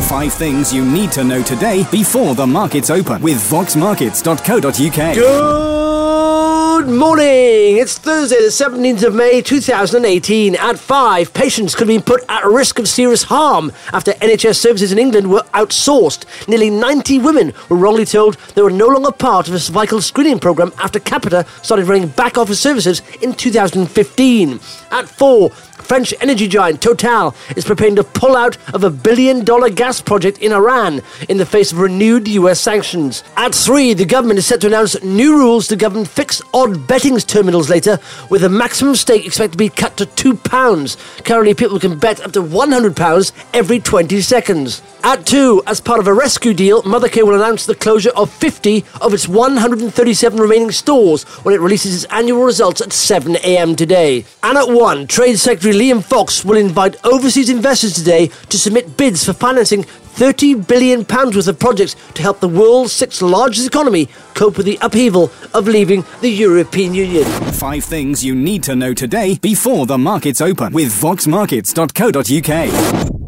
5 things you need to know today before the markets open with voxmarkets.co.uk. Good morning. It's Thursday, the 17th of May, 2018. At 5, patients could have been put at risk of serious harm after NHS services in England were outsourced. Nearly 90 women were wrongly told they were no longer part of a cervical screening programme after Capita started running back office services in 2015. At 4, French energy giant Total is preparing to pull out of a $1 billion gas project in Iran in the face of renewed US sanctions. At 3, the government is set to announce new rules to govern fixed odd betting terminals later, with a maximum stake expected to be cut to £2. Currently, people can bet up to £100 every 20 seconds. At 2, as part of a rescue deal, Mothercare will announce the closure of 50 of its 137 remaining stores when it releases its annual results at 7 a.m. today. And at 1, Trade Secretary Liam Fox will invite overseas investors today to submit bids for financing £30 billion worth of projects to help the world's 6th largest economy cope with the upheaval of leaving the European Union. 5 things you need to know today before the markets open with voxmarkets.co.uk.